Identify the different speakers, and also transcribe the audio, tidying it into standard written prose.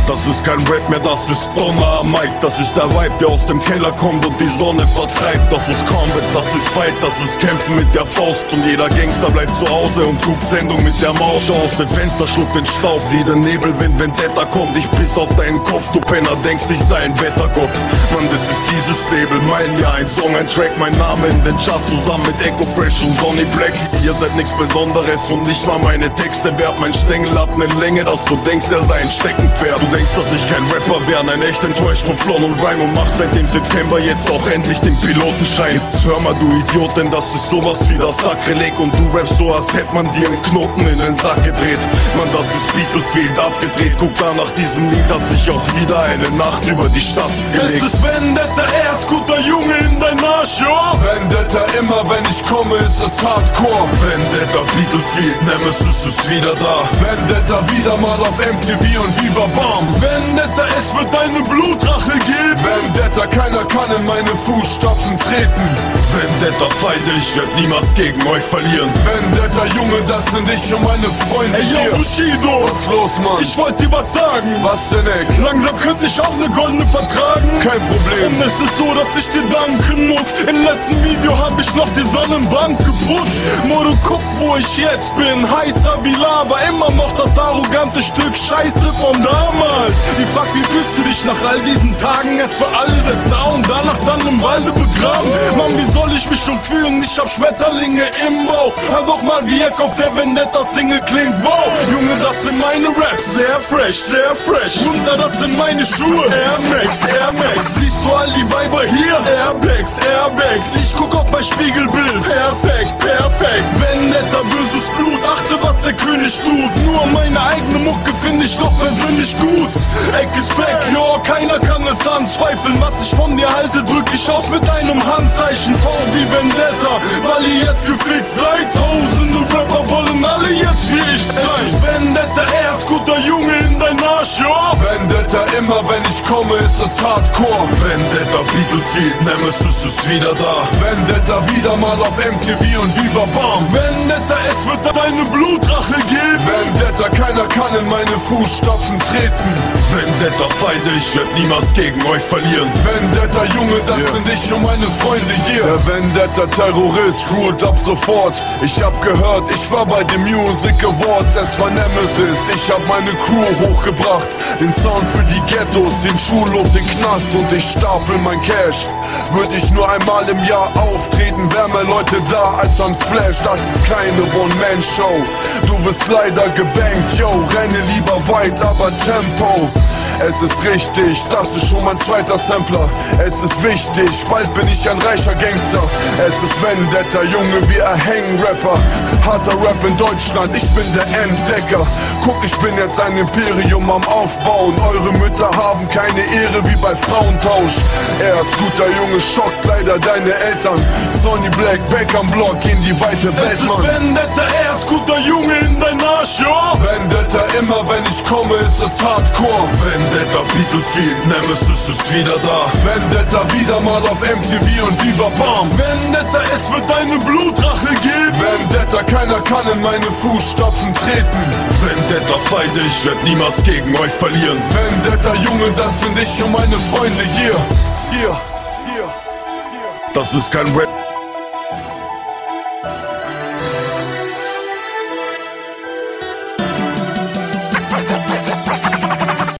Speaker 1: Das ist kein Rap mehr, das ist Donner am Mic. Das ist der Vibe, der aus dem Keller kommt und die Sonne vertreibt. Das ist Combat, das ist Fight, das ist Kämpfen mit der Faust. Und jeder Gangster bleibt zu Hause und guckt Sendung mit der Maus. Schau aus dem Fenster, schluck den Staub, sieh den Nebelwind, wenn Wetter kommt. Ich piss auf deinen Kopf, du Penner, denkst ich sei ein Wettergott. Mann, das ist dieses Label, mein Jahr, ein Song, ein Track, mein Name in den Charts zusammen mit Echo Fresh und Sonny Black. Ihr seid nichts Besonderes und nicht mal meine Texte wert. Mein Stängel hat ne Länge, dass du denkst, er sei ein Steckenpferd. Du denkst, dass ich kein Rapper wär, nein, echt enttäuscht von Flow und Rhyme und mach seit dem September jetzt auch endlich den Pilotenschein. Jetzt hör mal, du Idiot, denn das ist sowas wie das Sakrileg und du rappst so, als hätte man dir einen Knoten in den Sack gedreht. Mann, das ist Battlefield abgedreht, guck da, nach diesem Lied hat sich auch wieder eine Nacht über die Stadt gelegt.
Speaker 2: Es ist Vendetta, er ist guter Junge in dein Arsch, ja?
Speaker 1: Vendetta, immer wenn ich komme, ist es Hardcore. Vendetta, Battlefield, Nemesis ist wieder da. Vendetta, wieder mal auf MTV und Viva Bam.
Speaker 2: Vendetta, es wird eine Blutrache geben.
Speaker 1: Vendetta, keiner kann in meine Fußstapfen treten. Vendetta, Feinde, ich werd niemals gegen euch verlieren. Vendetta, Junge, das sind ich und meine Freunde
Speaker 2: Ey,
Speaker 1: hier.
Speaker 2: yo, Bushido,
Speaker 1: Was los, Mann?
Speaker 2: ich wollte dir was sagen.
Speaker 1: Was denn, Eck?
Speaker 2: Langsam könnte ich auch ne goldene vertragen.
Speaker 1: Kein Problem.
Speaker 2: Und es ist so, dass ich dir danken muss. Im letzten Video hab ich noch die Sonnenbank geputzt. Mo, du guck, wo ich jetzt bin. Heißer wie Lava, immer noch das arrogante Stück Scheiße von damals. Die Fuck, wie fühlst du dich nach all diesen Tagen? Jetzt für alles da und danach dann im Walde begraben. Mann, wie soll ich mich schon fühlen? Ich hab Schmetterlinge im Bauch. Hör doch mal, wie Eck auf der Vendetta-Single klingt. Wow, Junge, das sind meine Raps. Sehr fresh, sehr fresh. Wunder, das sind meine Schuhe. Air Max, Air Max. Siehst du all die Weiber hier? Airbags, Airbags. Ich guck auf mein Spiegelbild. Perfekt, perfekt. Vendetta, böses Blut. Achte, was der König tut. Nur meine eigene Mucke find ich doch persönlich gut. Eck ist back, jo, keiner kann es anzweifeln. Was ich von dir halte, drück ich aus mit einem Handzeichen. V wie Vendetta, weil ihr jetzt gefickt seid. Tausende Rapper wollen alle jetzt wie ich sein. Es ist Vendetta, er ist guter Junge in dein Arsch, jo.
Speaker 1: Vendetta, immer wenn ich komme, ist es Hardcore. Vendetta, Battlefield, Nemesis ist wieder da. Vendetta, wieder mal auf MTV und Viva Bam.
Speaker 2: Vendetta, es wird eine Blutrache geben.
Speaker 1: Vendetta, keiner kann in meine Fußstapfen treten. Vendetta, Feinde, ich werd niemals gegen euch verlieren. Vendetta, Junge, das sind ich und meine Freunde hier. Der Vendetta-Terrorist ruled ab sofort. Ich hab gehört, ich war bei den Music Awards. Es war Nemesis, ich hab meine Crew hochgebracht. Den Sound für die Ghettos, den Schulhof, den Knast und ich stapel mein Cash. Würde ich nur einmal im Jahr auftreten, wär mehr Leute da als am Splash. Das ist keine One-Man-Show. Du wirst leider gebankt, yo. Renne lieber weit, aber Tempo. Es ist richtig, das ist schon mein zweiter Sampler. Es ist wichtig, bald bin ich ein reicher Gangster. Es ist Vendetta, Junge, wie ein Hang-Rapper. Harter Rap in Deutschland, ich bin der Entdecker. Guck, ich bin jetzt ein Imperium am Aufbauen. Eure Mütter haben keine Ehre wie bei Frauentausch. Er ist guter Junge, schockt leider deine Eltern. Sonny Black, back am Block in die weite Welt,
Speaker 2: Es ist
Speaker 1: Mann.
Speaker 2: Vendetta, er ist guter Junge in dein Arsch, jo.
Speaker 1: Vendetta, immer wenn ich komme, ist es Hardcore. Vendetta, Battlefield, Nemesis ist wieder da. Vendetta, wieder mal auf MTV und Viva Bam.
Speaker 2: Vendetta, es wird eine Blutrache geben.
Speaker 1: Vendetta, keiner kann in meine Fußstapfen treten. Vendetta, Feinde, ich werd niemals gegen euch verlieren. Vendetta, Junge, das sind ich und meine Freunde hier. Hier. Das ist kein Rap.